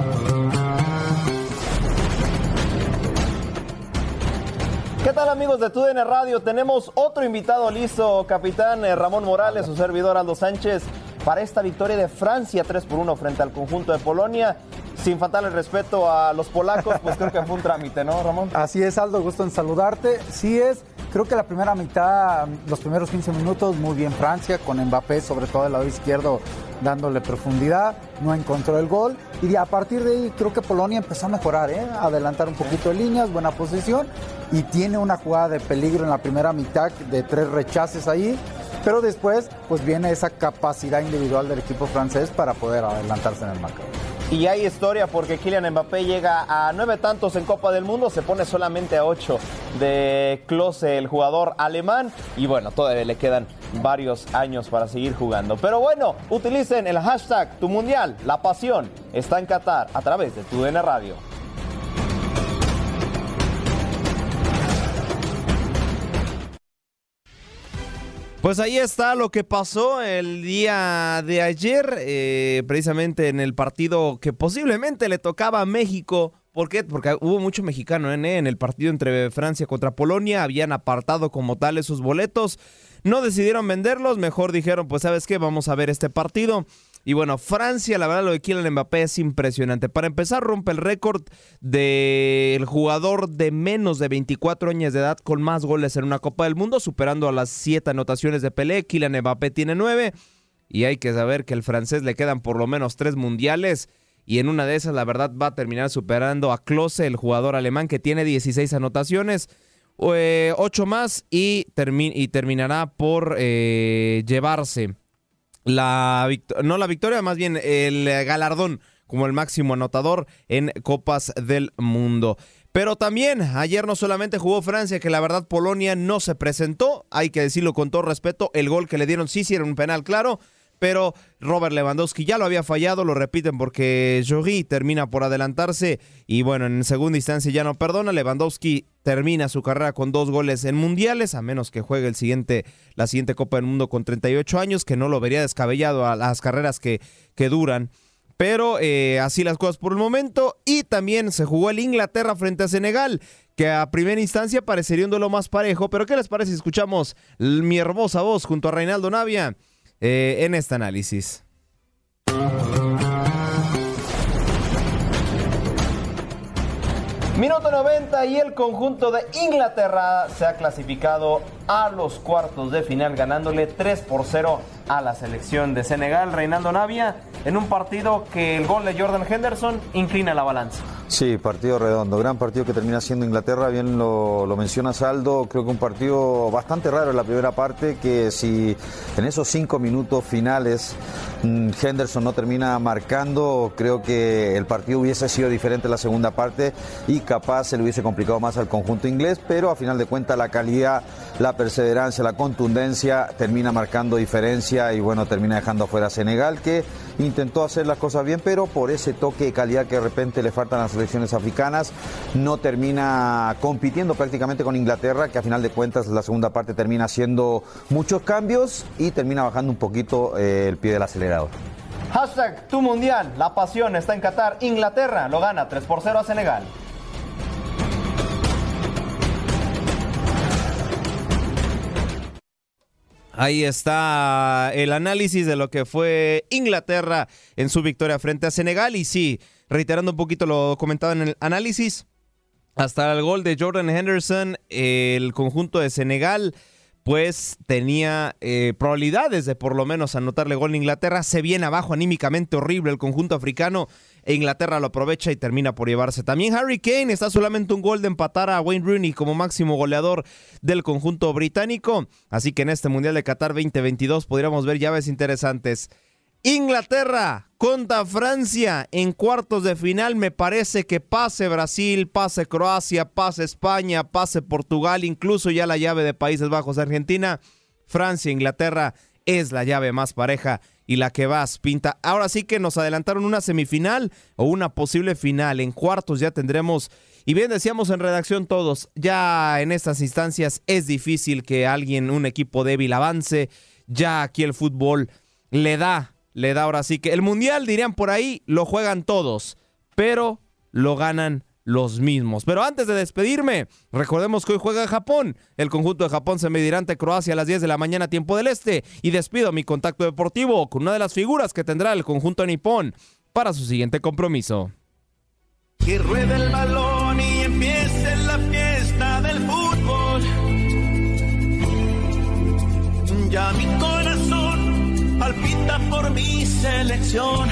¿Qué tal, amigos de TUDN Radio? Tenemos otro invitado listo, capitán Ramón Morales, su servidor Aldo Sánchez, para esta victoria de Francia 3-1 frente al conjunto de Polonia. Sin faltarle el respeto a los polacos, pues creo que fue un trámite, ¿no, Ramón? Así es, Aldo, gusto en saludarte. Sí es, creo que la primera mitad, los primeros 15 minutos, muy bien Francia, con Mbappé, sobre todo del lado izquierdo, dándole profundidad, no encontró el gol. Y a partir de ahí creo que Polonia empezó a mejorar, adelantar un poquito de líneas, buena posición, y tiene una jugada de peligro en la primera mitad de 3 rechaces ahí. Pero después, pues viene esa capacidad individual del equipo francés para poder adelantarse en el marcador. Y hay historia porque Kylian Mbappé llega a 9 tantos en Copa del Mundo, se pone solamente a 8 de Klose, el jugador alemán. Y bueno, todavía le quedan varios años para seguir jugando. Pero bueno, utilicen el hashtag #TuMundial. La pasión está en Qatar a través de TUDN Radio. Pues ahí está lo que pasó el día de ayer, precisamente en el partido que posiblemente le tocaba a México. ¿Por qué? Porque hubo mucho mexicano en el partido entre Francia contra Polonia. Habían apartado como tal esos boletos. No decidieron venderlos, mejor dijeron, pues ¿sabes qué? Vamos a ver este partido. Y bueno, Francia, la verdad, lo de Kylian Mbappé es impresionante. Para empezar, rompe el récord del jugador de menos de 24 años de edad con más goles en una Copa del Mundo, superando a las 7 anotaciones de Pelé. Kylian Mbappé tiene 9. Y hay que saber que al francés le quedan por lo menos 3 mundiales. Y en una de esas, la verdad, va a terminar superando a Klose, el jugador alemán, que tiene 16 anotaciones. 8 más y terminará por llevarse la victoria, más bien el galardón como el máximo anotador en Copas del Mundo. Pero también ayer no solamente jugó Francia, que la verdad Polonia no se presentó, hay que decirlo con todo respeto, el gol que le dieron sí era un penal, claro, pero Robert Lewandowski ya lo había fallado, lo repiten porque Jory termina por adelantarse y bueno, en segunda instancia ya no perdona. Lewandowski termina su carrera con 2 goles en mundiales, a menos que juegue la siguiente Copa del Mundo con 38 años, que no lo vería descabellado a las carreras que duran. Pero así las cosas por el momento. Y también se jugó el Inglaterra frente a Senegal, que a primera instancia parecería un duelo más parejo, pero ¿qué les parece si escuchamos mi hermosa voz junto a Reinaldo Navia en este análisis? Minuto 90 y el conjunto de Inglaterra se ha clasificado a los cuartos de final, ganándole 3-0 a la selección de Senegal. Reinaldo Navia, en un partido que el gol de Jordan Henderson inclina la balanza. Sí, partido redondo, gran partido que termina siendo Inglaterra, bien lo mencionas, Aldo. Creo que un partido bastante raro en la primera parte, que si en esos 5 minutos finales Henderson no termina marcando, creo que el partido hubiese sido diferente en la segunda parte y capaz se le hubiese complicado más al conjunto inglés, pero a final de cuentas la calidad, la perseverancia, la contundencia termina marcando diferencia y bueno, termina dejando afuera a Senegal, que intentó hacer las cosas bien, pero por ese toque de calidad que de repente le faltan a las selecciones africanas, no termina compitiendo prácticamente con Inglaterra, que a final de cuentas la segunda parte termina haciendo muchos cambios y termina bajando un poquito el pie del acelerador. Hashtag #TuMundial, la pasión está en Qatar. Inglaterra lo gana 3-0 a Senegal. Ahí está el análisis de lo que fue Inglaterra en su victoria frente a Senegal. Y sí, reiterando un poquito lo comentado en el análisis, hasta el gol de Jordan Henderson, el conjunto de Senegal pues tenía probabilidades de por lo menos anotarle gol a Inglaterra. Se viene abajo anímicamente horrible el conjunto africano e Inglaterra lo aprovecha y termina por llevarse. También Harry Kane está solamente un gol de empatar a Wayne Rooney como máximo goleador del conjunto británico. Así que en este Mundial de Qatar 2022 podríamos ver llaves interesantes. Inglaterra contra Francia en cuartos de final. Me parece que pase Brasil, pase Croacia, pase España, pase Portugal, incluso ya la llave de Países Bajos, Argentina. Francia e Inglaterra es la llave más pareja y la que más pinta. Ahora sí que nos adelantaron una semifinal o una posible final. En cuartos ya tendremos, y bien decíamos en redacción todos, ya en estas instancias es difícil que alguien, un equipo débil avance. Ya aquí el fútbol le da ahora sí que el mundial, dirían por ahí, lo juegan todos, pero lo ganan los mismos. Pero antes de despedirme, recordemos que hoy juega Japón. El conjunto de Japón se medirá ante Croacia a las 10 de la mañana, tiempo del este. Y despido mi contacto deportivo con una de las figuras que tendrá el conjunto nipón para su siguiente compromiso. Que ruede el balón y empiece la fiesta del fútbol. Ya mi corazón palpita por mi selección.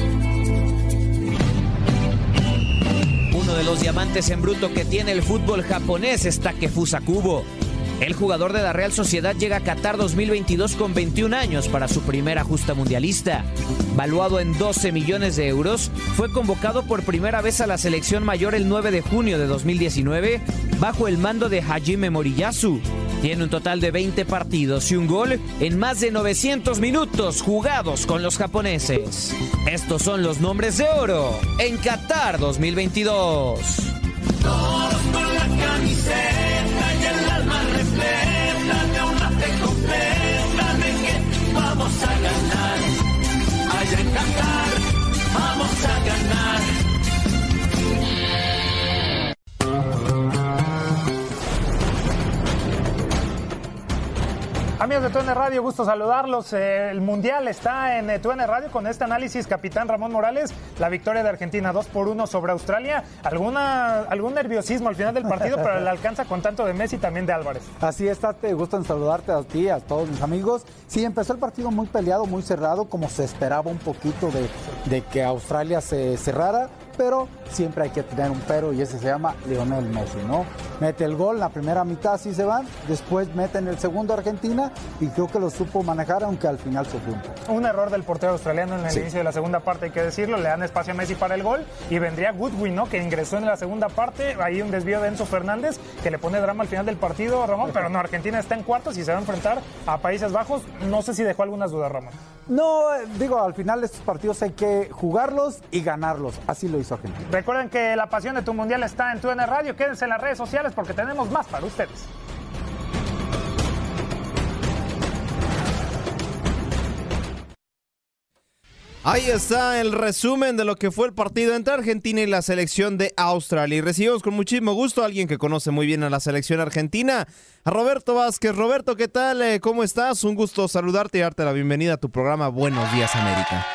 Uno de los diamantes en bruto que tiene el fútbol japonés es Takefusa Kubo. El jugador de la Real Sociedad llega a Qatar 2022 con 21 años para su primera justa mundialista. Valuado en 12 millones de euros, fue convocado por primera vez a la selección mayor el 9 de junio de 2019 bajo el mando de Hajime Moriyasu. Tiene un total de 20 partidos y un gol en más de 900 minutos jugados con los japoneses. Estos son los nombres de oro en Qatar 2022. Todos con la camiseta y el alma repleta de una fe completa de que vamos a ganar. Allá en Qatar vamos a ganar. Amigos de TUDN Radio, gusto saludarlos. El Mundial está en TUDN Radio con este análisis, capitán Ramón Morales. La victoria de Argentina 2-1 sobre Australia. Algún nerviosismo al final del partido, pero le alcanza con tanto de Messi y también de Álvarez. Así es, Tate, gusto en saludarte a ti, a todos mis amigos. Sí, empezó el partido muy peleado, muy cerrado, como se esperaba un poquito de que Australia se cerrara. Pero siempre hay que tener un pero y ese se llama Lionel Messi, ¿no? Mete el gol, la primera mitad así se van, después meten el segundo Argentina y creo que lo supo manejar, aunque al final sufrió un poco. Un error del portero australiano en el inicio de la segunda parte, hay que decirlo, le dan espacio a Messi para el gol y vendría Goodwin, ¿no? Que ingresó en la segunda parte, ahí un desvío de Enzo Fernández que le pone drama al final del partido, Ramón, pero no, Argentina está en cuartos y se va a enfrentar a Países Bajos. No sé si dejó algunas dudas, Ramón. No, digo, al final estos partidos hay que jugarlos y ganarlos, así lo hizo Argentina. Recuerden que la pasión de tu mundial está en TUDN Radio, quédense en las redes sociales porque tenemos más para ustedes. Ahí está el resumen de lo que fue el partido entre Argentina y la selección de Australia. Y recibimos con muchísimo gusto a alguien que conoce muy bien a la selección argentina, a Roberto Vázquez. Roberto, ¿qué tal? ¿Cómo estás? Un gusto saludarte y darte la bienvenida a tu programa Buenos Días América.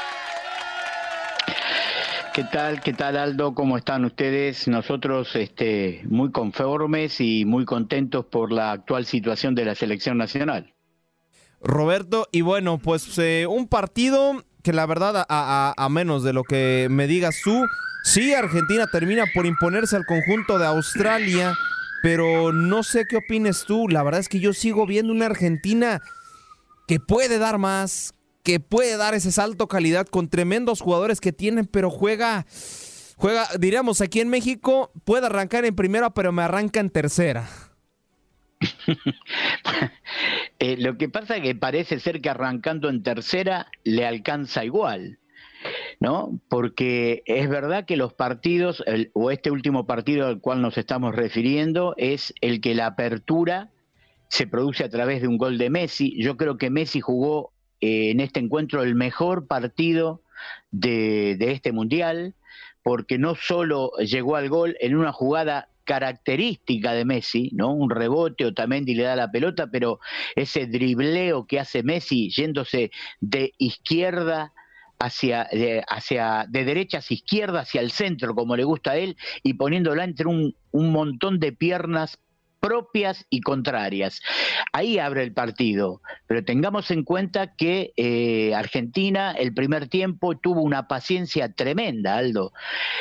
¿Qué tal Aldo? ¿Cómo están ustedes? Nosotros muy conformes y muy contentos por la actual situación de la selección nacional. Roberto, y bueno, pues un partido que la verdad, a menos de lo que me digas tú, sí, Argentina termina por imponerse al conjunto de Australia, pero no sé qué opines tú. La verdad es que yo sigo viendo una Argentina que puede dar más, que puede dar ese salto calidad con tremendos jugadores que tienen, pero juega, diríamos aquí en México, puede arrancar en primera, pero me arranca en tercera. Lo que pasa es que parece ser que arrancando en tercera le alcanza igual, ¿no? Porque es verdad que los partidos, o este último partido al cual nos estamos refiriendo, es el que la apertura se produce a través de un gol de Messi. Yo creo que Messi jugó en este encuentro el mejor partido de este Mundial, porque no solo llegó al gol en una jugada característica de Messi, ¿no? Un rebote, Otamendi le da la pelota, pero ese dribleo que hace Messi yéndose de izquierda de derecha hacia izquierda, hacia el centro, como le gusta a él, y poniéndola entre un montón de piernas propias y contrarias. Ahí abre el partido, pero tengamos en cuenta que Argentina el primer tiempo tuvo una paciencia tremenda, Aldo.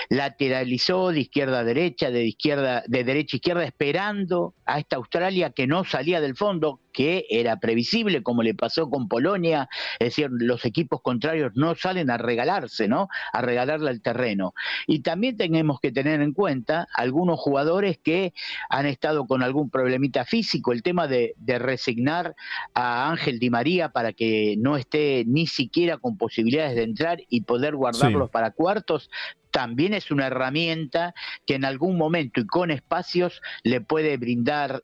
Lateralizó de izquierda a derecha, de derecha a izquierda, esperando a esta Australia que no salía del fondo, que era previsible, como le pasó con Polonia. Es decir, los equipos contrarios no salen a regalarse, ¿no? A regalarle el terreno. Y también tenemos que tener en cuenta algunos jugadores que han estado con algún problemita físico, el tema de resignar a Ángel Di María para que no esté ni siquiera con posibilidades de entrar y poder guardarlos para cuartos, también es una herramienta que en algún momento y con espacios le puede brindar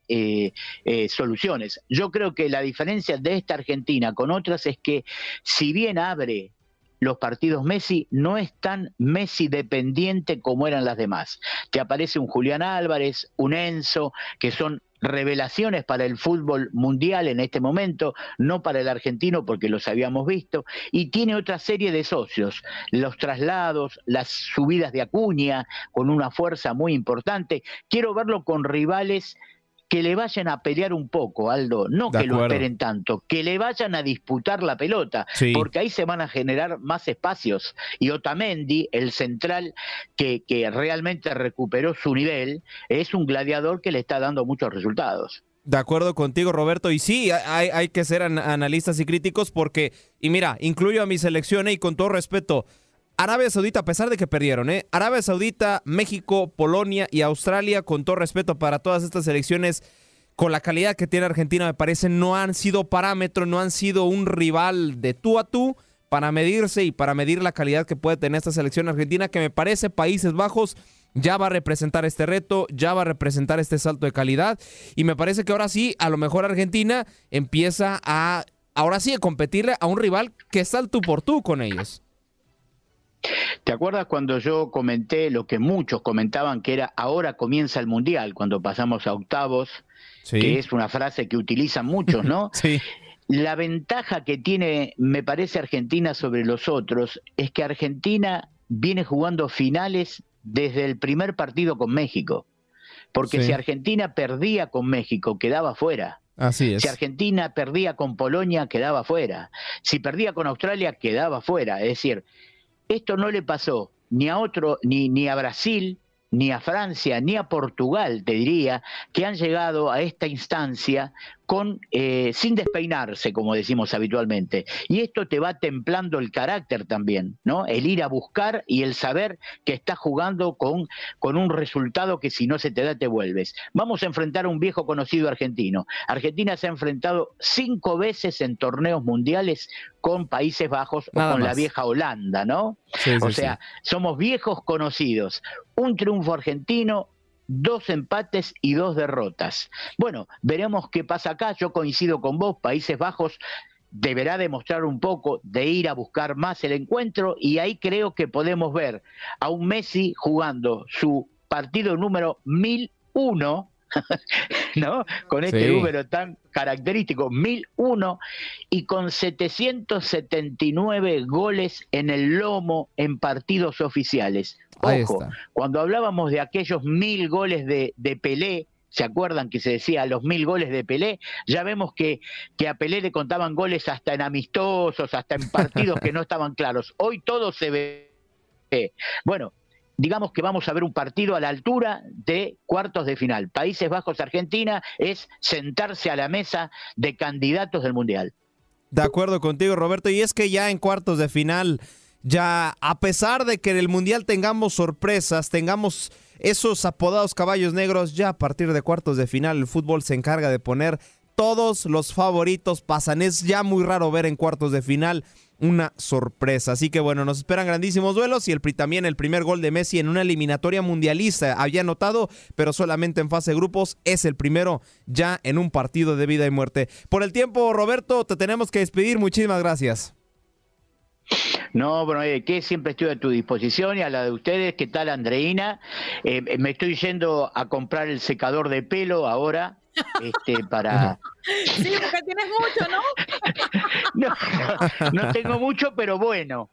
soluciones. Yo creo que la diferencia de esta Argentina con otras es que si bien abre los partidos Messi, no es tan Messi dependiente como eran las demás. Te aparece un Julián Álvarez, un Enzo, que son revelaciones para el fútbol mundial en este momento, no para el argentino porque los habíamos visto, y tiene otra serie de socios, los traslados, las subidas de Acuña con una fuerza muy importante. Quiero verlo con rivales que le vayan a pelear un poco, Aldo, no que lo esperen tanto, que le vayan a disputar la pelota, porque ahí se van a generar más espacios. Y Otamendi, el central que realmente recuperó su nivel, es un gladiador que le está dando muchos resultados. De acuerdo contigo, Roberto, y sí, hay que ser analistas y críticos porque, y mira, incluyo a mi selección y con todo respeto, Arabia Saudita, a pesar de que perdieron, Arabia Saudita, México, Polonia y Australia, con todo respeto para todas estas selecciones, con la calidad que tiene Argentina, me parece, no han sido parámetro, no han sido un rival de tú a tú para medirse y para medir la calidad que puede tener esta selección argentina, que me parece Países Bajos ya va a representar este reto, ya va a representar este salto de calidad, y me parece que ahora sí, a lo mejor Argentina empieza a competirle a un rival que está al tú por tú con ellos. ¿Te acuerdas cuando yo comenté lo que muchos comentaban, que era ahora comienza el Mundial, cuando pasamos a octavos, que es una frase que utilizan muchos, ¿no? Sí. La ventaja que tiene, me parece, Argentina sobre los otros, es que Argentina viene jugando finales desde el primer partido con México. Porque si Argentina perdía con México, quedaba fuera. Así es. Si Argentina perdía con Polonia, quedaba fuera. Si perdía con Australia, quedaba fuera. Es decir, esto no le pasó ni a otro, ni a Brasil, ni a Francia, ni a Portugal, te diría, que han llegado a esta instancia sin despeinarse, como decimos habitualmente. Y esto te va templando el carácter también, ¿no? El ir a buscar y el saber que estás jugando con un resultado que si no se te da te vuelves. Vamos a enfrentar a un viejo conocido argentino. Argentina se ha enfrentado 5 veces en torneos mundiales con Países Bajos o con la vieja Holanda, ¿no? O sea, somos viejos conocidos. Un triunfo argentino, 2 empates y 2 derrotas. Bueno, veremos qué pasa acá. Yo coincido con vos, Países Bajos deberá demostrar un poco de ir a buscar más el encuentro, y ahí creo que podemos ver a un Messi jugando su partido número 1001, ¿no? Con este número tan característico, 1001, y con 779 goles en el lomo en partidos oficiales. Ojo, cuando hablábamos de aquellos 1000 goles de Pelé, ¿se acuerdan que se decía los 1000 goles de Pelé? Ya vemos que a Pelé le contaban goles hasta en amistosos, hasta en partidos que no estaban claros. Hoy todo se ve. Bueno, digamos que vamos a ver un partido a la altura de cuartos de final. Países Bajos-Argentina es sentarse a la mesa de candidatos del Mundial. De acuerdo contigo, Roberto, y es que ya en cuartos de final, ya a pesar de que en el Mundial tengamos sorpresas, tengamos esos apodados caballos negros, ya a partir de cuartos de final el fútbol se encarga de poner todos los favoritos, pasan. Es ya muy raro ver en cuartos de final una sorpresa. Así que bueno, nos esperan grandísimos duelos, y también el primer gol de Messi en una eliminatoria mundialista había anotado, pero solamente en fase de grupos. Es el primero ya en un partido de vida y muerte. Por el tiempo, Roberto, te tenemos que despedir. Muchísimas gracias. No, bueno, que siempre estoy a tu disposición y a la de ustedes. ¿Qué tal, Andreina? Me estoy yendo a comprar el secador de pelo ahora. para... Sí, porque tienes mucho, ¿no? No tengo mucho, pero bueno.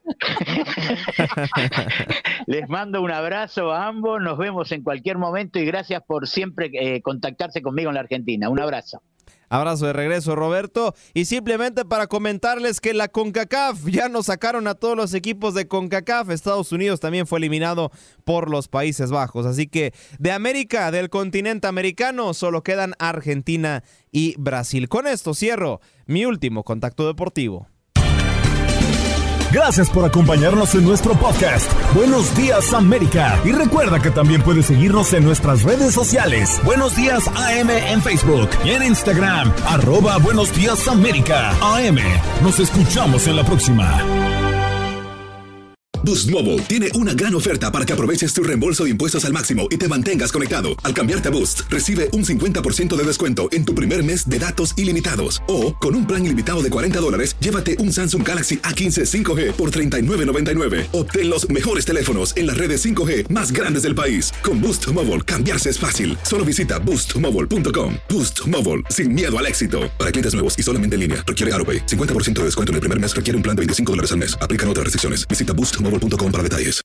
Les mando un abrazo a ambos, nos vemos en cualquier momento y gracias por siempre contactarse conmigo en la Argentina. Un abrazo. Abrazo de regreso, Roberto. Y simplemente para comentarles que la CONCACAF ya nos sacaron a todos los equipos de CONCACAF. Estados Unidos también fue eliminado por los Países Bajos. Así que de América, del continente americano, solo quedan Argentina y Brasil. Con esto cierro mi último contacto deportivo. Gracias por acompañarnos en nuestro podcast. Buenos Días América. Y recuerda que también puedes seguirnos en nuestras redes sociales. Buenos Días AM en Facebook y en Instagram. @Buenos Días América AM. Nos escuchamos en la próxima. Boost Mobile tiene una gran oferta para que aproveches tu reembolso de impuestos al máximo y te mantengas conectado. Al cambiarte a Boost, recibe un 50% de descuento en tu primer mes de datos ilimitados. O, con un plan ilimitado de $40, llévate un Samsung Galaxy A15 5G por $39.99. Obtén los mejores teléfonos en las redes 5G más grandes del país. Con Boost Mobile, cambiarse es fácil. Solo visita boostmobile.com. Boost Mobile, sin miedo al éxito. Para clientes nuevos y solamente en línea, requiere AutoPay. 50% de descuento en el primer mes requiere un plan de $25 al mes. Aplican otras restricciones. Visita boostmobile.com para detalles.